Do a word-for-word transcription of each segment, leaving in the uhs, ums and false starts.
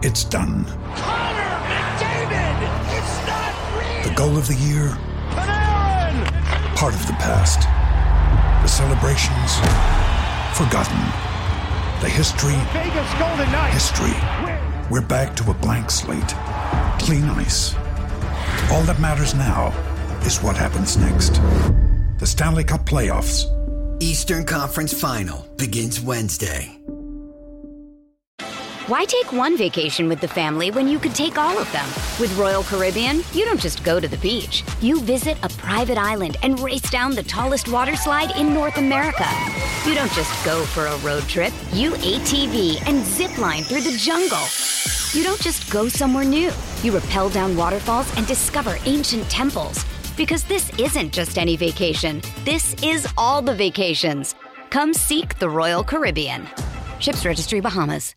it's done. Connor McDavid! It's not real! The goal of the year? Panarin! Part of the past. The celebrations? Forgotten. The history? Vegas Golden Knights! History. We're back to a blank slate. Clean ice. All that matters now is what happens next. The Stanley Cup playoffs. Eastern Conference Final begins Wednesday. Why take one vacation with the family when you could take all of them? With Royal Caribbean, you don't just go to the beach. You visit a private island and race down the tallest water slide in North America. You don't just go for a road trip. You A T V and zip line through the jungle. You don't just go somewhere new. You rappel down waterfalls and discover ancient temples. Because this isn't just any vacation. This is all the vacations. Come seek the Royal Caribbean. Ships Registry, Bahamas.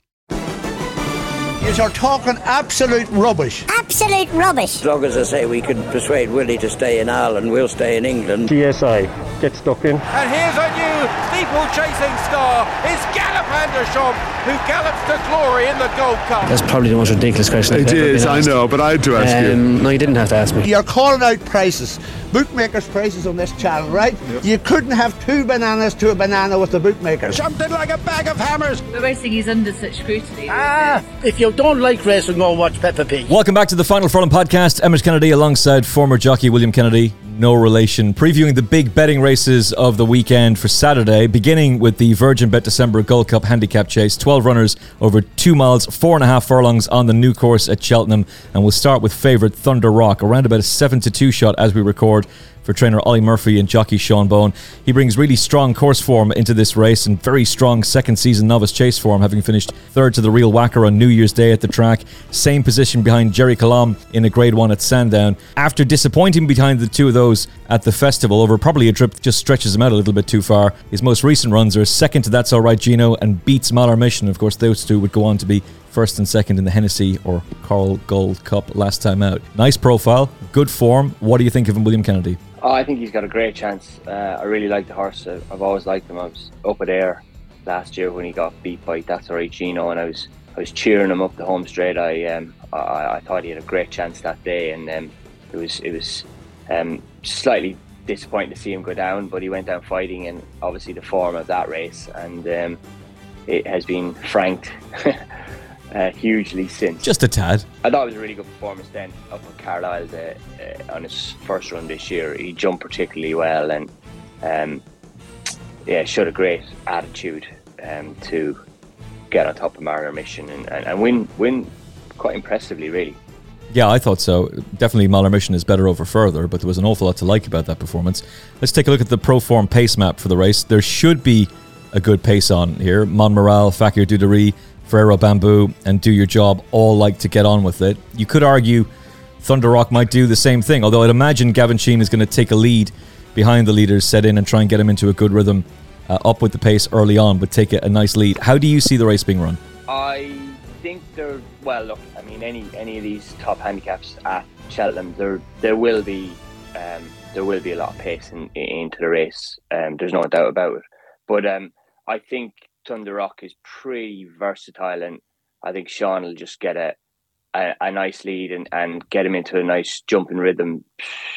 You're talking absolute rubbish. Absolute rubbish. As long as I say we can persuade Willie to stay in Ireland, we'll stay in England. T S I, get stuck in. And here's a new steeple-chasing star. It's Gallopander Shop, who gallops to glory in the Gold Cup. That's probably the most ridiculous question I've ever been asked. It is, I know, but I had to ask um, you. No, you didn't have to ask me. You're calling out prices. Bookmakers' prices on this channel, right? Yep. You couldn't have two bananas to a banana with the bookmakers. Jumped in like a bag of hammers. The racing is under such scrutiny. Ah, if you don't like racing, go watch Peppa Pig. Welcome back to the Final Furlong podcast. Emmett Kennedy alongside former jockey William Kennedy, no relation, previewing the big betting races of the weekend for Saturday, beginning with the Virgin Bet December Gold Cup Handicap Chase. twelve runners over two miles, four and a half furlongs on the new course at Cheltenham. And we'll start with favourite Thunder Rock, around about a seven to two shot as we record, for trainer Ollie Murphy and jockey Sean Bone. He brings really strong course form into this race and very strong second season novice chase form, having finished third to the Real Whacker on New Year's Day at the track. Same position behind Jerry Colomb in a grade one at Sandown. After disappointing behind the two of those at the festival over probably a trip that just stretches him out a little bit too far, his most recent runs are second to That's Alright Gino and beats Malar Mission. Of course, those two would go on to be first and second in the Hennessy or Coral Gold Cup last time out. Nice profile, good form. What do you think of him, William Kennedy? Oh, I think he's got a great chance. Uh, I really like the horse. I've always liked him. I was up at Ayr last year when he got beat by That's Alright Gino, and I was I was cheering him up the home straight. I um I, I thought he had a great chance that day, and um, it was it was um slightly disappointing to see him go down, but he went down fighting, and obviously the form of that race, and um, it has been franked. Uh, hugely since. Just a tad. I thought it was a really good performance then up at Carlisle uh, uh, on his first run this year. He jumped particularly well, and um, yeah, showed a great attitude um, to get on top of Malar Mission and, and, and win win quite impressively, really. Yeah, I thought so. Definitely Malar Mission is better over further, but there was an awful lot to like about that performance. Let's take a look at the Proform pace map for the race. There should be a good pace on here. Monmoral, Fakir Duderie, Ferrero Bamboo and Do Your Job all like to get on with it. You could argue Thunder Rock might do the same thing, although I'd imagine Gavin Sheehan is going to take a lead behind the leaders, set in and try and get him into a good rhythm, uh, up with the pace early on, but take a, a nice lead. How do you see the race being run? I think there, well, look, I mean, any any of these top handicaps at Cheltenham, there there will be um, there will be a lot of pace in, in, into the race. Um, there's no doubt about it. But um, I think Thunder Rock is pretty versatile, and I think Sean will just get a a, a nice lead and, and get him into a nice jumping rhythm,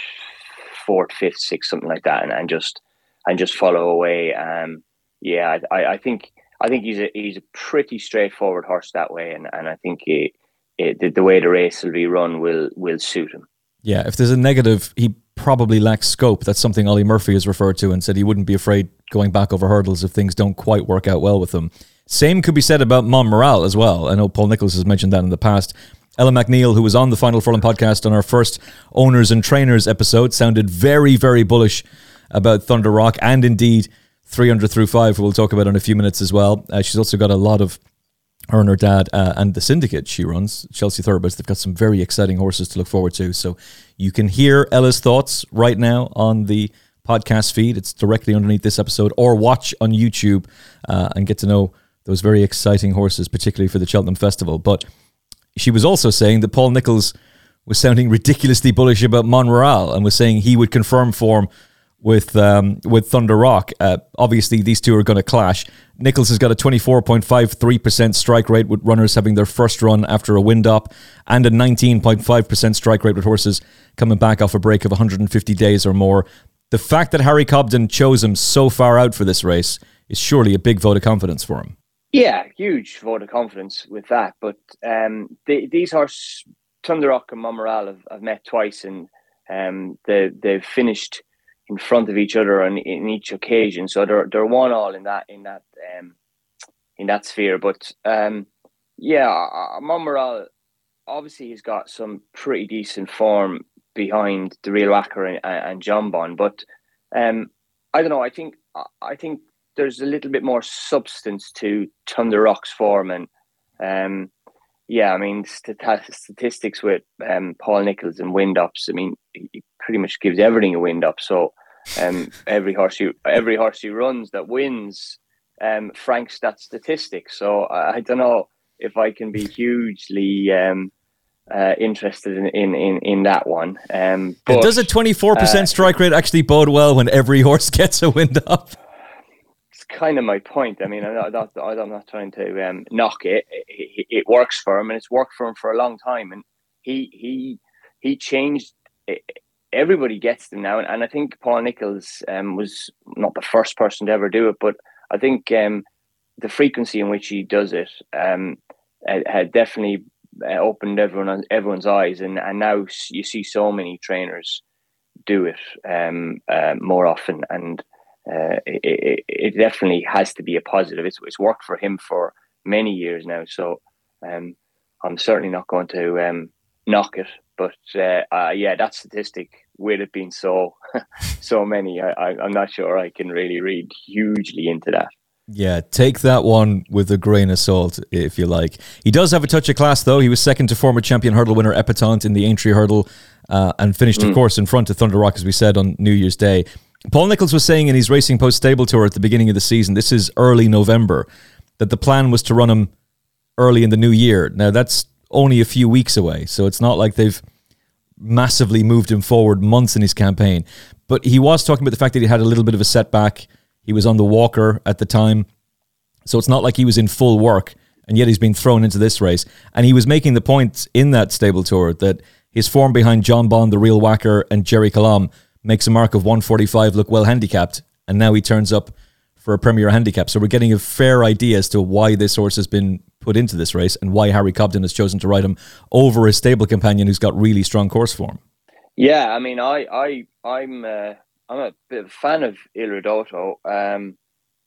fourth, fifth, sixth, something like that, and, and just and just follow away. Um, yeah, I, I think I think he's a he's a pretty straightforward horse that way, and, and I think it, it, the, the way the race will be run will will suit him. Yeah, if there's a negative, he probably lacks scope. That's something Ollie Murphy has referred to and said he wouldn't be afraid going back over hurdles if things don't quite work out well with him. Same could be said about Monmoral as well. I know Paul Nichols has mentioned that in the past. Ella McNeil, who was on the Final Furlong podcast on our first Owners and Trainers episode, sounded very, very bullish about Thunder Rock and indeed three hundred through five, who we'll talk about in a few minutes as well. Uh, she's also got a lot of her and her dad uh, and the syndicate she runs, Chelsea Thoroughbreds. They've got some very exciting horses to look forward to. So you can hear Ella's thoughts right now on the podcast feed. It's directly underneath this episode, or watch on YouTube uh, and get to know those very exciting horses, particularly for the Cheltenham Festival. But she was also saying that Paul Nichols was sounding ridiculously bullish about Monmoral and was saying he would confirm form with um, with Thunder Rock. Uh, obviously, these two are going to clash. Nichols has got a twenty-four point five three percent strike rate with runners having their first run after a wind up, and a nineteen point five percent strike rate with horses coming back off a break of one hundred fifty days or more. The fact that Harry Cobden chose him so far out for this race is surely a big vote of confidence for him. Yeah, huge vote of confidence with that. But um, the, these horses, Thunder Rock and Monmiral, have, have met twice, and um, they, they've finished in front of each other on in each occasion. So they're they're one all in that in that um, in that sphere. But um, yeah, Monmiral obviously has got some pretty decent form behind the Real Whacker and, and John Bond. But um, I don't know. I think I think there's a little bit more substance to Thunder Rock's form, and um, yeah, I mean stat- statistics with um, Paul Nicholls and wind ups. I mean, he pretty much gives everything a wind up. So um, every horse he every horse he runs that wins um, franks that statistic. So I, I don't know if I can be hugely um, uh, interested in, in, in, in that one. Um, but, does a twenty-four percent uh, strike rate actually bode well when every horse gets a wind up? It's kind of my point. I mean, I'm not, I'm not trying to um, knock it. It, it works for him, and it's worked for him for a long time. And he he he changed. It. Everybody gets them now, and, and I think Paul Nicholls um, was not the first person to ever do it, but I think um, the frequency in which he does it um, had, had definitely uh, opened everyone everyone's eyes, and, and now you see so many trainers do it um, uh, more often, and uh, it, it, it definitely has to be a positive. It's, it's worked for him for many years now, so um, I'm certainly not going to um, knock it. But uh, uh, yeah, that statistic, with it being so so many, I, I, I'm not sure I can really read hugely into that. Yeah, take that one with a grain of salt, if you like. He does have a touch of class, though. He was second to former champion hurdle winner Epatante in the Aintree Hurdle uh, and finished, mm. of course, in front of Thunder Rock, as we said, on New Year's Day. Paul Nicholls was saying in his Racing Post Stable Tour at the beginning of the season, this is early November, that the plan was to run him early in the new year. Now, that's only a few weeks away, so it's not like they've massively moved him forward months in his campaign. But he was talking about the fact that he had a little bit of a setback. He was on the walker at the time, so it's not like he was in full work, and yet he's been thrown into this race. And he was making the point in that stable tour that his form behind John Bond, the Real Whacker, and Jerry Colomb makes a mark of one forty-five look well handicapped, and now he turns up for a Premier Handicap. So we're getting a fair idea as to why this horse has been put into this race and why Harry Cobden has chosen to ride him over his stable companion who's got really strong course form. Yeah, I mean, I, I, I'm, uh, I'm a bit of a fan of Il Ridotto. Um,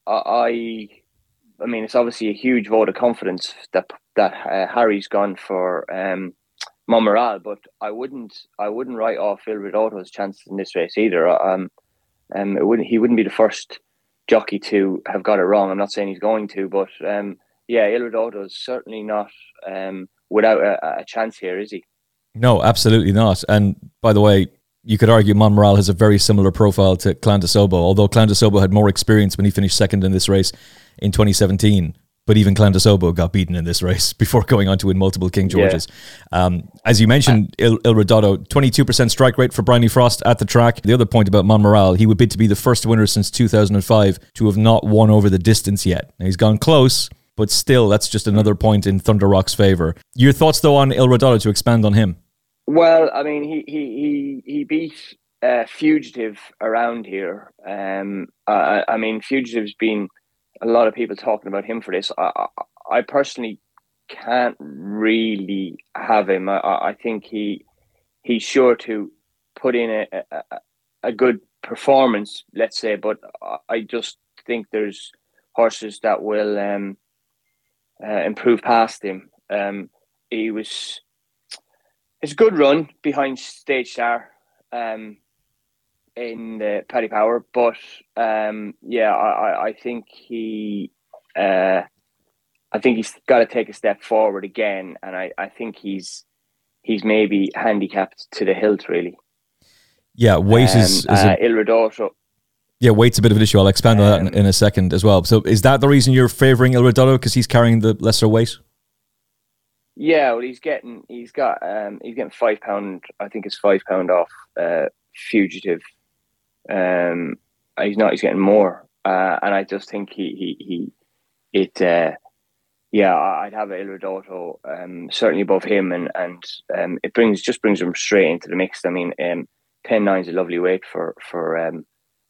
I, I mean, it's obviously a huge vote of confidence that that uh, Harry's gone for um, Monmiral, but I wouldn't, I wouldn't write off Il Ridotto's chances in this race either. Um, um, it wouldn't, he wouldn't be the first jockey to have got it wrong. I'm not saying he's going to, but um, yeah, Il Ridotto is certainly not um, without a, a chance here, is he? No, absolutely not. And by the way, you could argue Monmiral has a very similar profile to Clan de Sobo, although Clan de Sobo had more experience when he finished second in this race in twenty seventeen. But even Clan de Sobo got beaten in this race before going on to win multiple King Georges. Yeah. Um, as you mentioned, Il, Il Ridotto, twenty-two percent strike rate for Bryony Frost at the track. The other point about Monmiral, he would bid to be the first winner since two thousand five to have not won over the distance yet. Now, he's gone close, but still, that's just another point in Thunder Rock's favour. Your thoughts, though, on Il Ridotto, to expand on him? Well, I mean, he he he, he beat uh, Fugitive around here. Um, I, I mean, Fugitive's been a lot of people talking about him for this. I, I, I personally can't really have him. I, I think he he's sure to put in a, a, a good performance, let's say, but I just think there's horses that will um, uh, improve past him. Um, he was it's a good run behind Stage Star um, in the Paddy Power, but um, yeah, I, I think he, uh, I think he's got to take a step forward again, and I, I think he's he's maybe handicapped to the hilt, really. Yeah, weight um, is, is uh, a, Il Ridotto. Yeah, weight's a bit of an issue. I'll expand on um, that in, in a second as well. So, is that the reason you're favouring Il Ridotto, because he's carrying the lesser weight? Yeah, well, he's getting he's got um, he's getting five pound. I think it's five pound off uh, Fugitive. Um, he's not. He's getting more, uh, and I just think he he he it. Uh, yeah, I'd have Il Ridoto um, certainly above him, and and um, it brings just brings him straight into the mix. I mean, um, ten nine is a lovely weight for for um,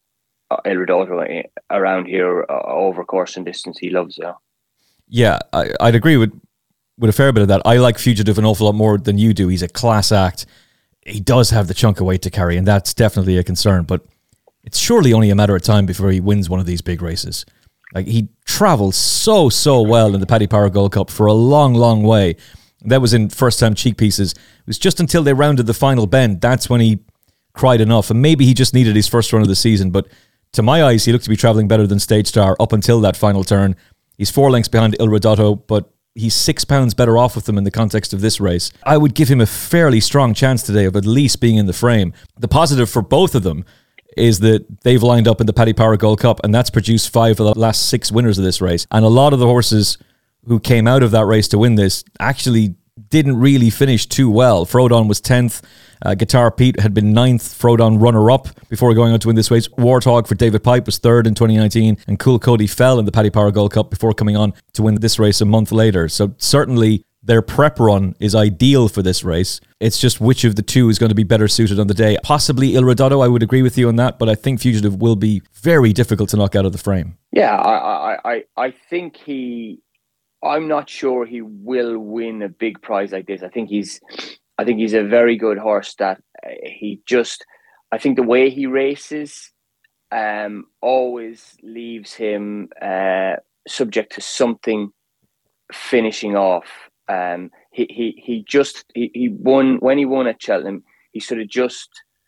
Il Ridoto around here uh, over course and distance. He loves it. Uh, Yeah, I, I'd agree with with a fair bit of that. I like Fugitive an awful lot more than you do. He's a class act. He does have the chunk of weight to carry, and that's definitely a concern. But it's surely only a matter of time before he wins one of these big races. Like, he travelled so, so well in the Paddy Power Gold Cup for a long, long way. That was in first-time cheek pieces. It was just until they rounded the final bend, that's when he cried enough. And maybe he just needed his first run of the season. But to my eyes, he looked to be travelling better than Stage Star up until that final turn. He's four lengths behind Il Ridoto, but he's six pounds better off with them in the context of this race. I would give him a fairly strong chance today of at least being in the frame. The positive for both of them is that they've lined up in the Paddy Power Gold Cup, and that's produced five of the last six winners of this race. And a lot of the horses who came out of that race to win this actually didn't really finish too well. Frodon was tenth. Uh, Guitar Pete had been ninth. Frodon runner-up before going on to win this race. Warthog for David Pipe was third in twenty nineteen. And Cool Cody fell in the Paddy Power Gold Cup before coming on to win this race a month later. So certainly their prep run is ideal for this race. It's just which of the two is going to be better suited on the day. Possibly Il Ridoto, I would agree with you on that, but I think Fugitive will be very difficult to knock out of the frame. Yeah, I, I, I, I think he... I'm not sure he will win a big prize like this. I think he's, I think he's a very good horse. That uh, he just, I think the way he races, um, always leaves him uh, subject to something finishing off. Um, he he he just he, he won when he won at Cheltenham. He sort of just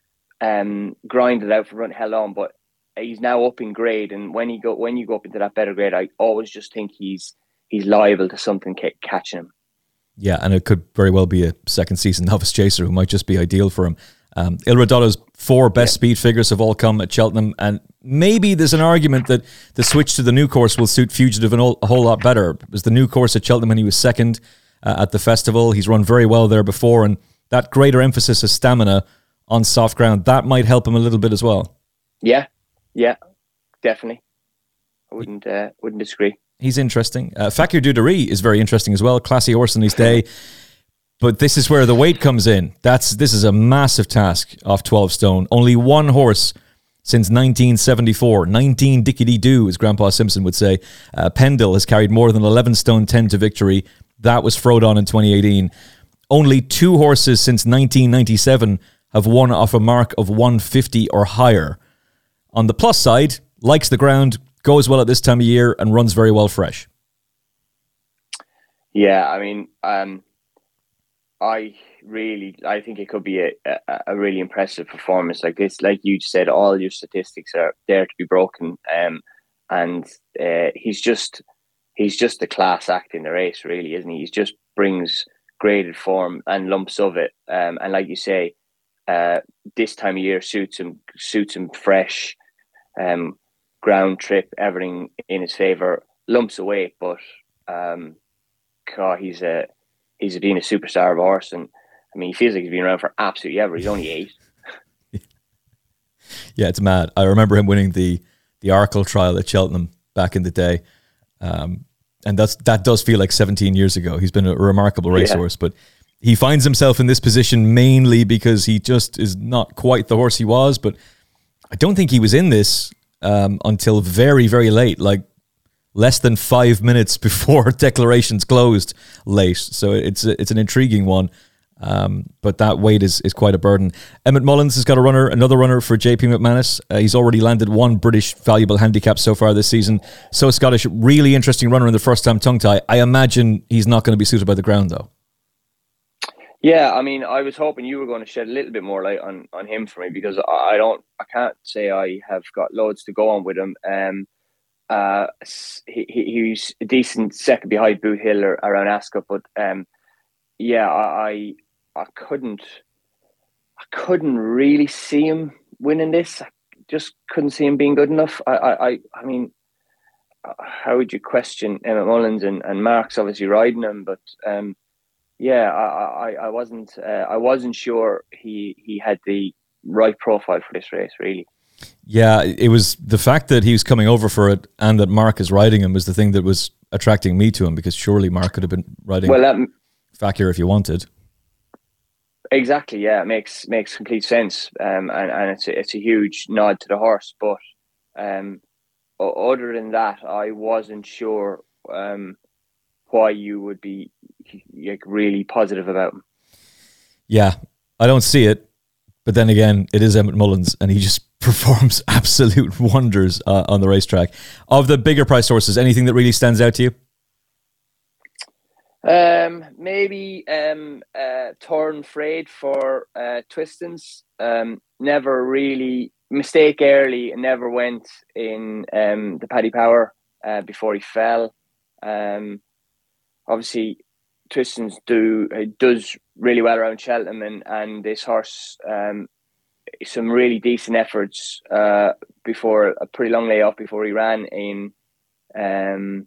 um, grinded out for run hell on, but he's now up in grade. And when he go when you go up into that better grade, I always just think he's. He's liable to something ca- catching him. Yeah, and it could very well be a second season novice chaser who might just be ideal for him. Um, Il Ridoto's four best yeah. speed figures have all come at Cheltenham, and maybe there's an argument that the switch to the new course will suit Fugitive an all, a whole lot better. It was the new course at Cheltenham when he was second uh, at the festival. He's run very well there before, and that greater emphasis of stamina on soft ground, that might help him a little bit as well. Yeah, yeah, definitely. I wouldn't uh, wouldn't disagree. He's interesting. Uh, Fakir Duderie is very interesting as well. Classy horse in his day. But this is where the weight comes in. That's This is a massive task off twelve stone. Only one horse since nineteen seventy-four. nineteen dickety-doo, as Grandpa Simpson would say. Uh, Pendle has carried more than eleven stone ten to victory. That was Frodon in twenty eighteen. Only two horses since nineteen ninety-seven have won off a mark of one fifty or higher. On the plus side, likes the ground, goes well at this time of year, and runs very well fresh. Yeah, I mean, um, I really, I think it could be a, a, a really impressive performance like this. Like you said, all your statistics are there to be broken, um, and uh, he's just, he's just a class act in the race, really, isn't he? He just brings graded form and lumps of it, um, and like you say, uh, this time of year suits him, suits him fresh. Um, ground trip, everything in his favour, lumps away, but um, God, he's a he's been a superstar of a horse, and I mean, he feels like he's been around for absolutely ever. He's only eight. Yeah, it's mad. I remember him winning the the Arkle trial at Cheltenham back in the day, um, and that's that does feel like seventeen years ago. He's been a remarkable racehorse, yeah. But he finds himself in this position mainly because he just is not quite the horse he was. But I don't think he was in this Um, until very, very late, like less than five minutes before declarations closed late. So it's a, it's an intriguing one, um, but that weight is, is quite a burden. Emmett Mullins has got a runner, another runner for J P McManus. Uh, he's already landed one British valuable handicap so far this season. So Scottish, really interesting runner in the first time tongue tie. I imagine he's not going to be suited by the ground though. Yeah, I mean, I was hoping you were going to shed a little bit more light on, on him for me, because I don't, I can't say I have got loads to go on with him. Um, uh, he, he's a decent second behind Boot Hill or around Ascot, but um, yeah, I, I couldn't, I couldn't really see him winning this. I just couldn't see him being good enough. I, I, I mean, how would you question Emmett Mullins and, and Mark's obviously riding him, but um. Yeah, I, I, I wasn't uh, I wasn't sure he he had the right profile for this race, really. Yeah, it was the fact that he was coming over for it and that Mark is riding him was the thing that was attracting me to him, because surely Mark could have been riding well, um, Fakir if you wanted. Exactly, yeah, it makes makes complete sense, um, and and it's a, it's a huge nod to the horse. But um, other than that, I wasn't sure um, why you would be like really positive about him. Yeah, I don't see it, but then again, it is Emmett Mullins, and he just performs absolute wonders uh, on the racetrack. Of the bigger price horses, anything that really stands out to you? Um, maybe um, uh, Torn Frayed for uh, Twistons. Um, never really mistake early and never went in um, the Paddy Power uh, before he fell. Um, obviously, Twistons do it does really well around Cheltenham, and, and this horse um, some really decent efforts uh, before a pretty long layoff before he ran in um,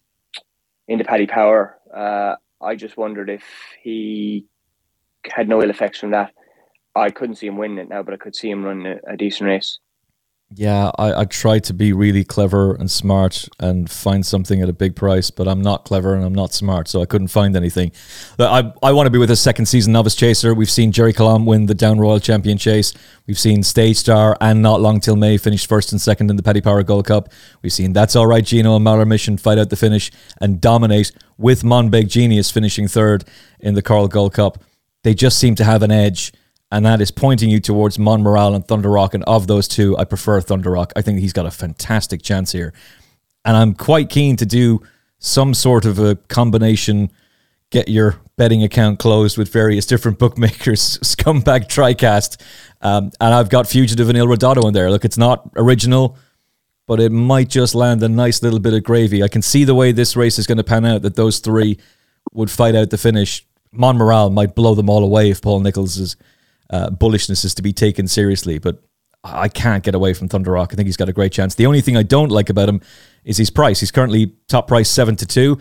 in the Paddy Power. Uh, I just wondered if he had no ill effects from that. I couldn't see him winning it now, but I could see him run a, a decent race. Yeah, I, I try to be really clever and smart and find something at a big price, but I'm not clever and I'm not smart, so I couldn't find anything. I I want to be with a second season novice chaser. We've seen Jerry Colomb win the Down Royal Champion Chase. We've seen Stage Star and Not Long Till May finish first and second in the Paddy Power Gold Cup. We've seen That's All Right Gino and Malheur Mission fight out the finish and dominate, with Monbeg Genius finishing third in the Coral Gold Cup. They just seem to have an edge, and that is pointing you towards Monmoral and Thunder Rock. And of those two, I prefer Thunder Rock. I think he's got a fantastic chance here. And I'm quite keen to do some sort of a combination, get your betting account closed with various different bookmakers, scumbag TriCast. Um, and I've got Fugitive and Il Rodato in there. Look, it's not original, but it might just land a nice little bit of gravy. I can see the way this race is going to pan out, that those three would fight out the finish. Monmoral might blow them all away if Paul Nichols's Uh, bullishness is to be taken seriously, but I can't get away from Thunder Rock. I think he's got a great chance. The only thing I don't like about him is his price. He's currently top price seven to two.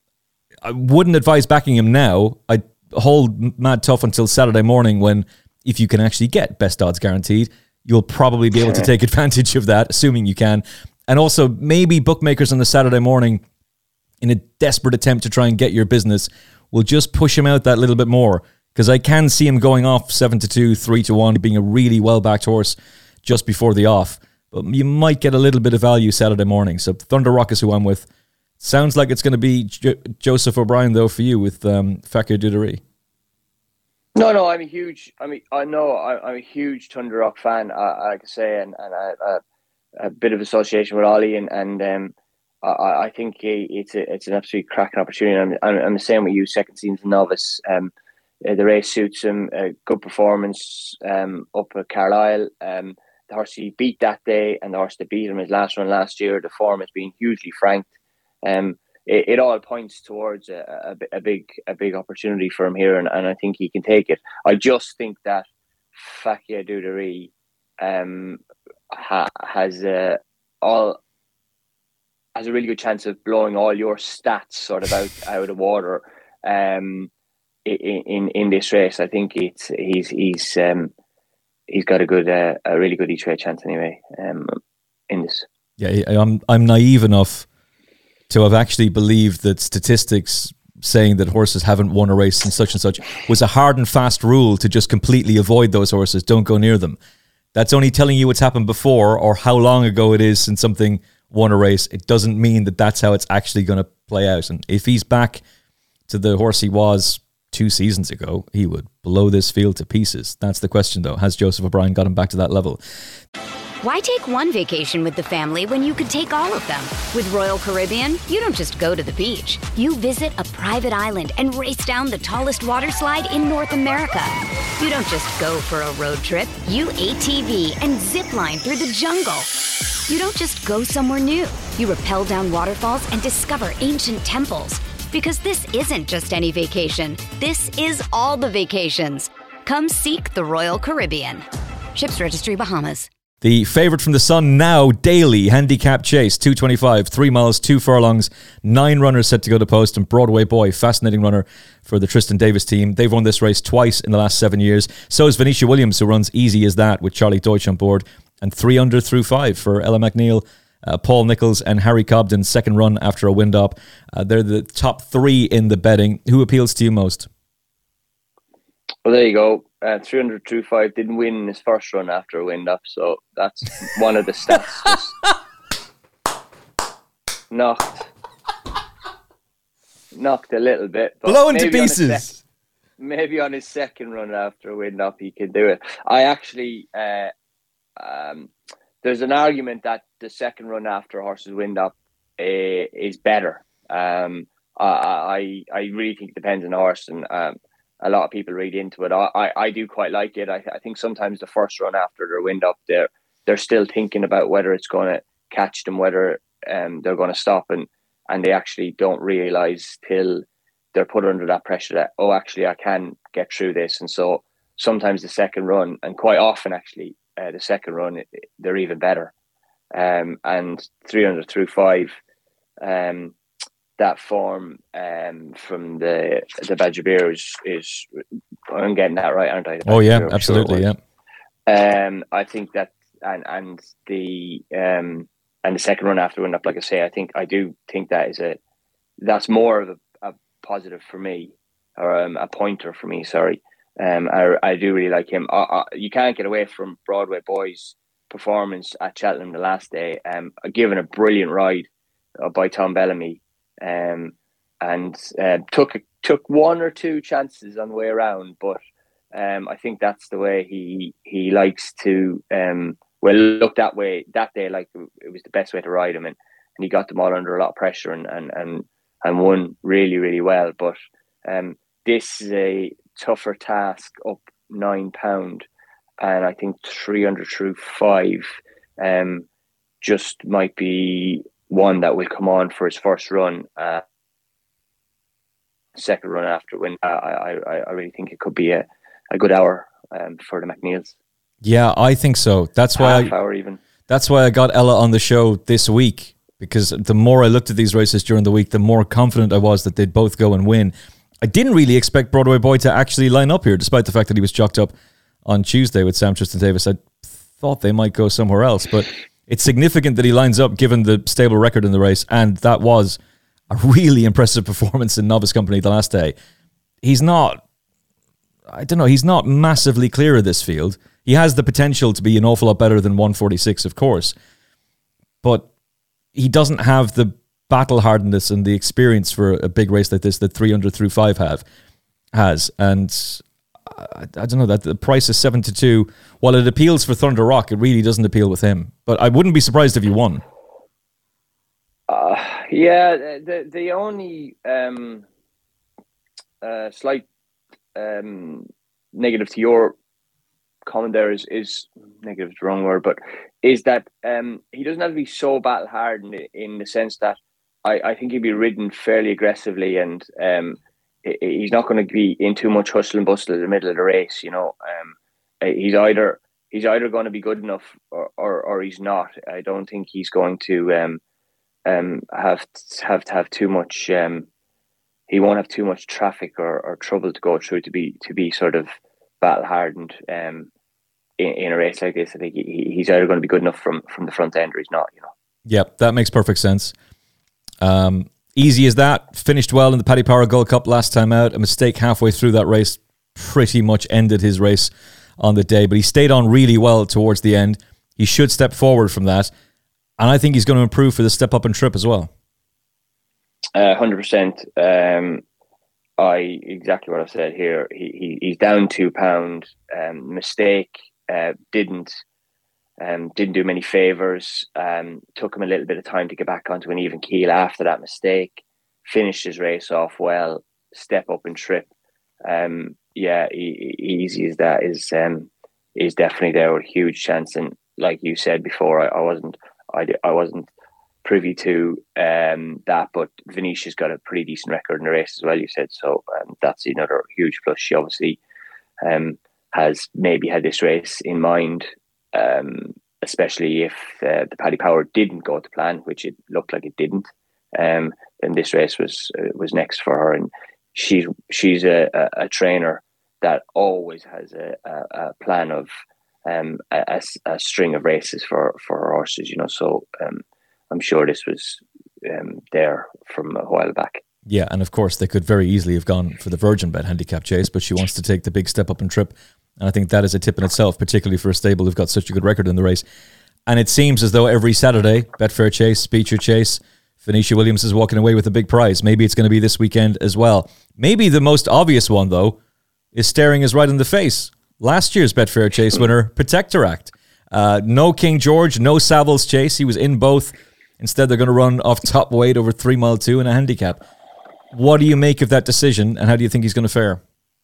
I wouldn't advise backing him now. I'd hold mad tough until Saturday morning, when, if you can actually get best odds guaranteed, you'll probably be able to take advantage of that, assuming you can. And also, maybe bookmakers on the Saturday morning, in a desperate attempt to try and get your business, will just push him out that little bit more. Because I can see him going off seven to two, three to one, being a really well-backed horse just before the off. But you might get a little bit of value Saturday morning. So Thunder Rock is who I'm with. Sounds like it's going to be jo- Joseph O'Brien, though, for you with um, Fakir Duderie. No, no, I'm a huge, I mean, I know I, I'm a huge Thunder Rock fan, I, I can say, and, and I, I, a bit of association with Ollie, and, and um, I, I think it's a, it's an absolute cracking opportunity. I'm, I'm, I'm the same with you, second season novice. Um, Uh, the race suits him. A good performance um, up at Carlisle. Um, the horse he beat that day, and the horse that beat him his last run last year. The form has been hugely franked. Um, it, it all points towards a, a, a big a big opportunity for him here, and, and I think he can take it. I just think that Fakir Duderie um, ha, has a all has a really good chance of blowing all your stats sort of out out of water. Um, In, in in this race, I think it's he's he's um he's got a good uh, a really good each way chance anyway. Um, in this, yeah, I'm I'm naive enough to have actually believed that statistics saying that horses haven't won a race and such and such was a hard and fast rule to just completely avoid those horses. Don't go near them. That's only telling you what's happened before or how long ago it is since something won a race. It doesn't mean that that's how it's actually going to play out. And if he's back to the horse he was two seasons ago, he would blow this field to pieces. That's the question, though. Has Joseph O'Brien got him back to that level? Why take one vacation with the family when you could take all of them? With Royal Caribbean, you don't just go to the beach. You visit a private island and race down the tallest water slide in North America. You don't just go for a road trip. You A T V and zip line through the jungle. You don't just go somewhere new. You rappel down waterfalls and discover ancient temples. Because this isn't just any vacation. This is all the vacations. Come seek the Royal Caribbean. Ships Registry, Bahamas. The favourite from the sun now, Daily, handicap chase, two twenty-five, three miles, two furlongs, nine runners set to go to post, and Broadway Boy, fascinating runner for the Tristan Davis team. They've won this race twice in the last seven years. So is Venetia Williams, who runs Easy As That with Charlie Deutsch on board. And three under through five for Ella McNeil, uh, Paul Nicholls and Harry Cobden, second run after a wind up. Uh, they're the top three in the betting. Who appeals to you most? Well, there you go. Uh, three hundred through five didn't win his first run after a wind up, so that's one of the stats. Just knocked, knocked a little bit. Blown to pieces. Sec- maybe on his second run after a wind up, he can do it. I actually, uh, um, there's an argument that the second run after a horse's wind up uh, is better. Um, I, I, I really think it depends on the horse, and um, a lot of people read into it. I, I, I do quite like it. I, I think sometimes the first run after their wind up, they're they're still thinking about whether it's going to catch them, whether um, they're going to stop, and and they actually don't realise till they're put under that pressure that, oh, actually I can get through this. And so sometimes the second run, and quite often actually uh, the second run, they're even better. Um, and three hundred through five, um, that form um, from the the Badger Beer is, is I'm getting that right, aren't I? Oh yeah, Beer, absolutely, sure yeah. Um, I think that, and and the um, and the second run after wind up, like I say, I think I do think that is a that's more of a, a positive for me, or um, a pointer for me. Sorry, um, I I do really like him. I, I, you can't get away from Broadway Boys' performance at Cheltenham the last day. Um, given a brilliant ride uh, by Tom Bellamy. Um, and uh, took took one or two chances on the way around, but um, I think that's the way he he likes to um, well look that way that day. Like it was the best way to ride him, and, and he got them all under a lot of pressure and and and, and won really really well. But um, this is a tougher task up nine pound, and I think three hundred through five um, just might be one that will come on for his first run, uh, second run after win. Uh, I, I, I really think it could be a, a good hour um, for the McNeils. Yeah, I think so. That's why half I, hour even. That's why I got Ella on the show this week, because the more I looked at these races during the week, the more confident I was that they'd both go and win. I didn't really expect Broadway Boy to actually line up here, despite the fact that he was jocked up on Tuesday with Sam Tristan-Davis. I thought they might go somewhere else, but it's significant that he lines up given the stable record in the race, and that was a really impressive performance in Novice Company the last day. He's not, I don't know, he's not massively clear of this field. He has the potential to be an awful lot better than one forty-six, of course, but he doesn't have the battle hardness and the experience for a big race like this that three hundred through five have has, and I, I don't know, that the price is seven to two. While it appeals for Thunder Rock, it really doesn't appeal with him. But I wouldn't be surprised if he won. Uh, yeah, the the only um, uh, slight um, negative to your comment there is, is negative is the wrong word, but is that um, he doesn't have to be so battle hard in, in the sense that I, I think he'd be ridden fairly aggressively, and um, he's not going to be in too much hustle and bustle in the middle of the race. You know, um, he's either he's either going to be good enough or, or, or he's not. I don't think he's going to um, um, have to, have to have too much. Um, he won't have too much traffic or, or trouble to go through to be to be sort of battle hardened um, in, in a race like this. I think he, he's either going to be good enough from, from the front end or he's not. You know. Yep, that makes perfect sense. Um, easy as that. Finished well in the Paddy Power Gold Cup last time out. A mistake halfway through that race pretty much ended his race on the day, but he stayed on really well towards the end. He should step forward from that, and I think he's going to improve for the step up and trip as well. Uh, one hundred percent. Um, I exactly what I've said here. He, he he's down two pound. Um, mistake uh, didn't um, didn't do many favors. Um, took him a little bit of time to get back onto an even keel after that mistake. Finished his race off well. Step up and trip. Um, yeah, he, he, easy as that is. Um, is definitely there with a huge chance. And like you said before, I, I wasn't. I I wasn't privy to um, that, but Venetia's got a pretty decent record in the race as well, you said, so um, that's another huge plus. She obviously um, has maybe had this race in mind, um, especially if uh, the Paddy Power didn't go to plan, which it looked like it didn't. Um, then this race was uh, was next for her, and she's she's a, a, a trainer that always has a, a, a plan of um, a, a string of races for, for horses, you know. So um, I'm sure this was um, there from a while back. Yeah, and of course they could very easily have gone for the Virgin Bet handicap chase, but she wants to take the big step up and trip. And I think that is a tip in itself, particularly for a stable who've got such a good record in the race. And it seems as though every Saturday, Betfair Chase, Beecher Chase, Phoenicia Williams is walking away with a big prize. Maybe it's going to be this weekend as well. Maybe the most obvious one, though, is staring us right in the face. Last year's Betfair Chase winner, Protectoract. Uh, no King George, no Savills Chase. He was in both. Instead, they're going to run off top weight over three mile two in a handicap. What do you make of that decision, and how do you think he's going to fare?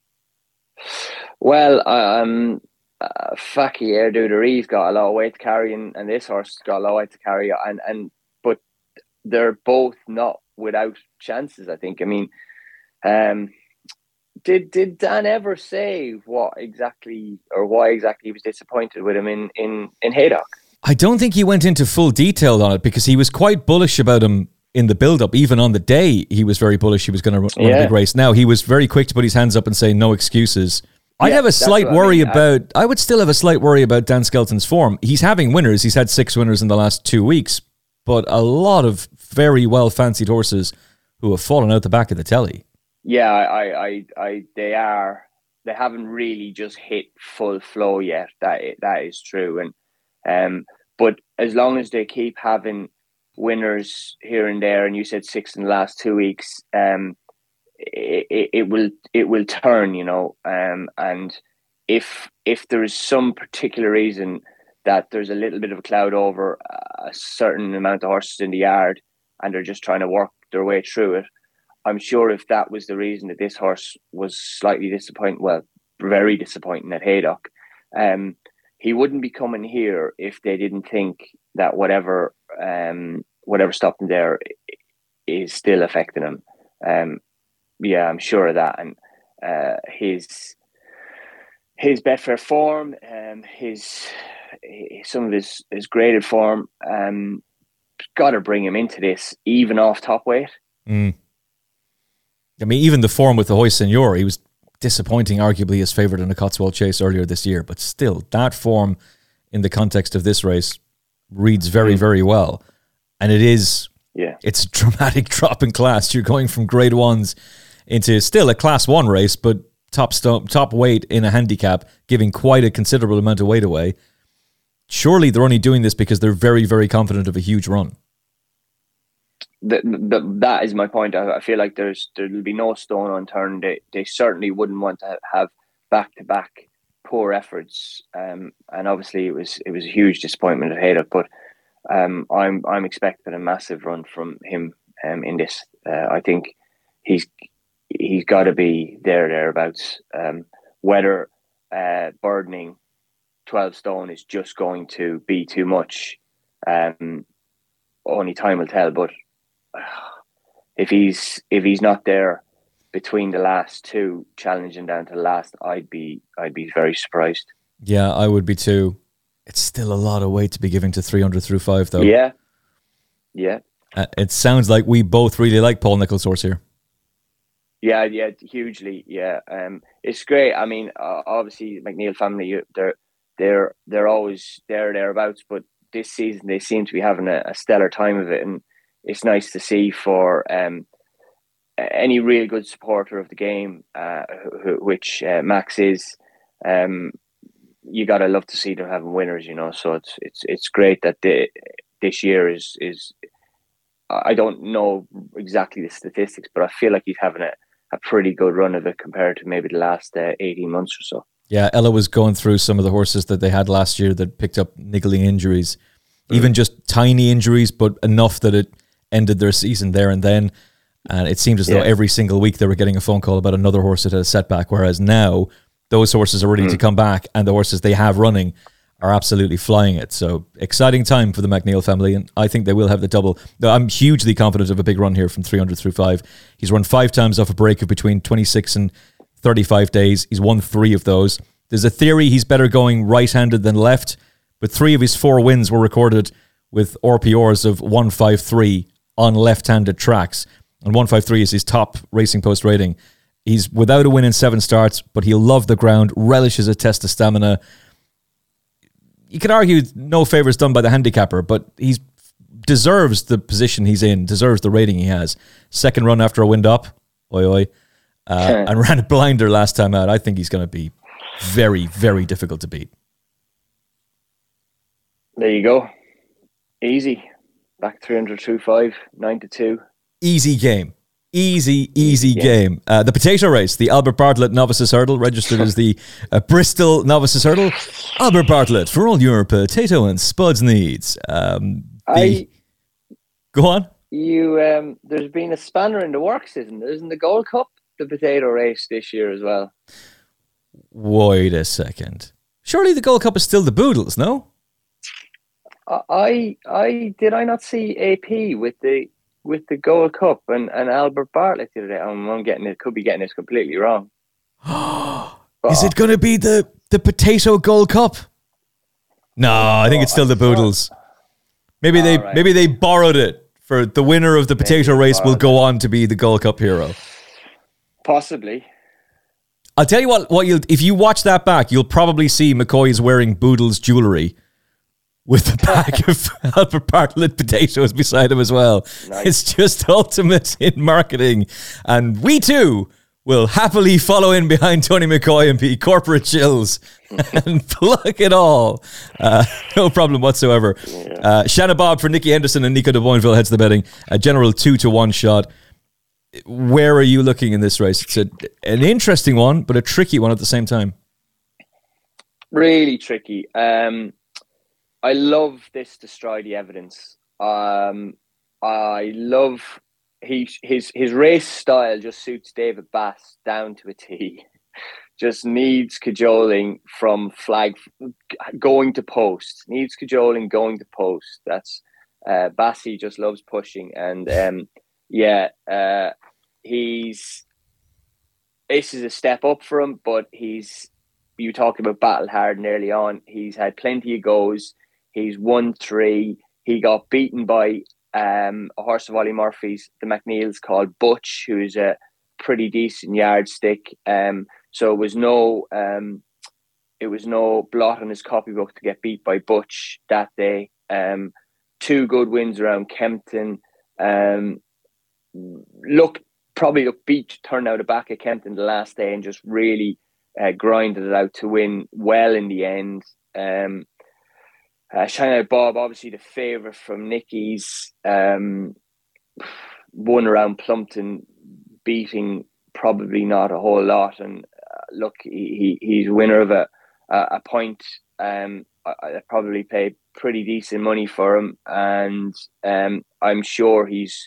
Well, um, uh, Faki Erdoudery's got a lot of weight to carry, and, and this horse has got a lot of weight to carry, and, and but they're both not without chances, I think. I mean, um, did did Dan ever say what exactly or why exactly he was disappointed with him in, in, in Haydock? I don't think he went into full detail on it, because he was quite bullish about him in the build-up. Even on the day, he was very bullish he was going to run yeah. a big race. Now, he was very quick to put his hands up and say no excuses. I'd yeah, have a slight worry I mean. about, I would still have a slight worry about Dan Skelton's form. He's having winners. He's had six winners in the last two weeks, but a lot of very well-fancied horses who have fallen out the back of the telly. Yeah, I, I, I, they are, they haven't really just hit full flow yet. That, that is true. And, um, but as long as they keep having winners here and there, and you said six in the last two weeks, um, It, it, it will it will turn, you know, um, and if if there is some particular reason that there's a little bit of a cloud over a certain amount of horses in the yard, and they're just trying to work their way through it, I'm sure if that was the reason that this horse was slightly disappointing, well, very disappointing at Haydock, um, he wouldn't be coming here if they didn't think that whatever um, whatever stopped him there is still affecting him. Um, Yeah, I'm sure of that. And uh, his his Betfair form, um, his, his some of his, his graded form, um, got to bring him into this even off top weight. Mm. I mean, even the form with the Hoy Senior, he was disappointing, arguably his favourite in a Cotswold Chase earlier this year. But still, that form in the context of this race reads very, mm. very well. And it is, yeah, it's a dramatic drop in class. You're going from grade ones into still a class one race, but top st- top weight in a handicap, giving quite a considerable amount of weight away. Surely they're only doing this because they're very, very confident of a huge run. The, the, that is my point. I, I feel like there's there'll be no stone unturned. They they certainly wouldn't want to have back to back poor efforts. Um, and obviously it was it was a huge disappointment at Haydock. But um, I'm I'm expecting a massive run from him um, in this. Uh, I think he's. He's got to be there, thereabouts. Um, whether uh, burdening twelve stone is just going to be too much, um, only time will tell. But uh, if he's if he's not there between the last two, challenging down to the last, I'd be I'd be very surprised. Yeah, I would be too. It's still a lot of weight to be giving to three hundred through five, though. Yeah, yeah. Uh, it sounds like we both really like Paul Nicholls' horse here. Yeah, yeah, hugely. Yeah, um, it's great. I mean, uh, obviously, McNeil family, they're they're they're always there thereabouts. But this season, they seem to be having a, a stellar time of it, and it's nice to see for um, any real good supporter of the game, uh, who, which uh, Max is. Um, you gotta love to see them having winners, you know. So it's it's it's great that they, this year is is. I don't know exactly the statistics, but I feel like he's having a. a pretty good run of it compared to maybe the last uh, eighteen months or so. Yeah, Ella was going through some of the horses that they had last year that picked up niggling injuries, mm. even just tiny injuries, but enough that it ended their season there and then. And it seemed as though yeah. every single week they were getting a phone call about another horse that had a setback, whereas now those horses are ready mm. to come back, and the horses they have running are absolutely flying it. So exciting time for the McNeil family, and I think they will have the double. I'm hugely confident of a big run here from three hundred through five. He's run five times off a break of between twenty-six and thirty-five days. He's won three of those. There's a theory he's better going right-handed than left, but three of his four wins were recorded with R P Rs of one fifty-three on left-handed tracks, and one fifty-three is his top Racing Post rating. He's without a win in seven starts, but he'll love the ground, relishes a test of stamina. you could argue no favours done by the handicapper, but he deserves the position he's in, deserves the rating he has. Second run after a wind up, oi oi, uh, and ran a blinder last time out. I think he's going to be very, very difficult to beat. There you go. Easy. Back three hundred two five, nine to two. Easy game. Easy, easy yeah. game. Uh, the potato race, the Albert Bartlett Novices Hurdle, registered as the uh, Bristol Novices Hurdle. Albert Bartlett, for all your potato and spuds needs. Um, the... I, Go on. You, um, there's been a spanner in the works, isn't there? Isn't the Gold Cup the potato race this year as well? Wait a second. Surely the Gold Cup is still the Boodles, no? I, I did I not see A P with the with the Gold Cup and, and Albert Bartlett the other day? I'm, I'm getting it. Could be getting this completely wrong. Is it going to be the the potato Gold Cup? No, I think it's still the Boodles. Maybe they right. maybe they borrowed it for the winner of the potato maybe race will go on to be the Gold Cup hero. Possibly. I'll tell you what. What you'll if you watch that back, you'll probably see McCoy is wearing Boodles jewellery with the bag of Albert Bartlett potatoes beside him as well. Nice. It's just ultimate in marketing. And we too will happily follow in behind Tony McCoy and be corporate chills and plug it all. Uh, no problem whatsoever. Yeah. Uh, Shanna Bob for Nicky Henderson and Nico de Boinville heads the betting. A general two to one shot. Where are you looking in this race? It's a, an interesting one, but a tricky one at the same time. Really tricky. Um, I love this Destroy the Evidence. Um, I love he his his race style just suits David Bass down to a T. Just needs cajoling from flag going to post. Needs cajoling going to post. That's uh, Bassy just loves pushing, and um, yeah, uh, he's this is a step up for him. But he's you talk about battle hardened early on. He's had plenty of goes. He's won three. He got beaten by um, a horse of Ollie Murphy's, the McNeil's, called Butch, who's a pretty decent yardstick. Um, so it was no, um, it was no blot on his copybook to get beat by Butch that day. Um, two good wins around Kempton. Um, look, probably look beat turned out the back of Kempton the last day and just really uh, grinded it out to win well in the end. Um, Uh, Shine Out Bob, obviously the favourite from Nicky's, um, won around Plumpton, beating probably not a whole lot. And uh, look, he, he he's winner of a a, a point. Um, I, I probably paid pretty decent money for him, and um, I'm sure he's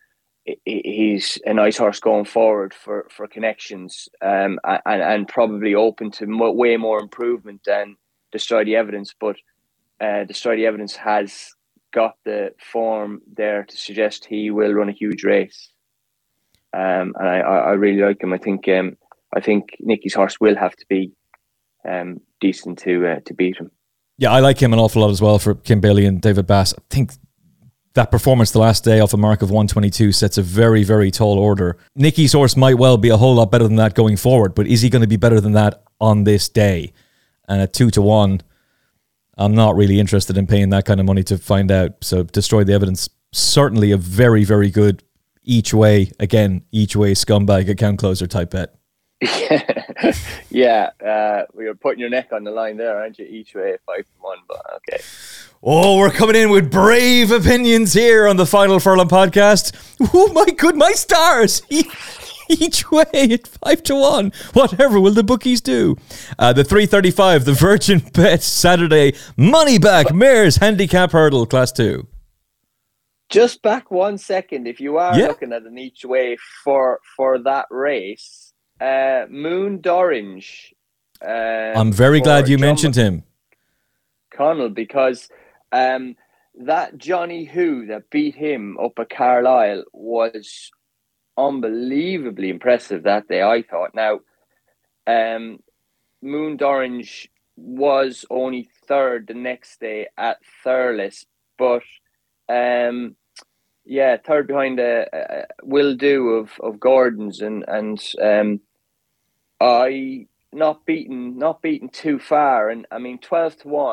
he's a nice horse going forward for for connections, um, and and probably open to mo- way more improvement than Destroy the Evidence, but. Uh, Destroy the Evidence has got the form there to suggest he will run a huge race, um, and I, I really like him. I think um, I think Nicky's horse will have to be um, decent to uh, to beat him. Yeah, I like him an awful lot as well for Kim Bailey and David Bass. I think that performance the last day off a mark of one twenty-two sets a very, very tall order. Nicky's horse might well be a whole lot better than that going forward, but is he going to be better than that on this day? And at two to one. I'm not really interested in paying that kind of money to find out. So Destroy the Evidence, certainly a very, very good each way, again, each way scumbag account closer type bet. Yeah, yeah. Uh, you're putting your neck on the line there, aren't you? Each way, five to one, but okay. Oh, we're coming in with brave opinions here on the Final Furlong podcast. Oh my good, my stars! Each way at five to one. Whatever will the bookies do? Uh, the three thirty-five, the Virgin Bet Saturday money back mares handicap hurdle class two. Just back one second. If you are yeah. looking at an each way for for that race, uh, Moon Dorange. Um, I'm very glad you John mentioned him, Connell, because um, that Johnny Who that beat him up at Carlisle was unbelievably impressive that day, I thought. Now, um, Moon Dorange was only third the next day at Thurles, but um, yeah, third behind a, a Will Do of, of Gordon's, and and um, I not beaten not beaten too far, and I mean twelve to one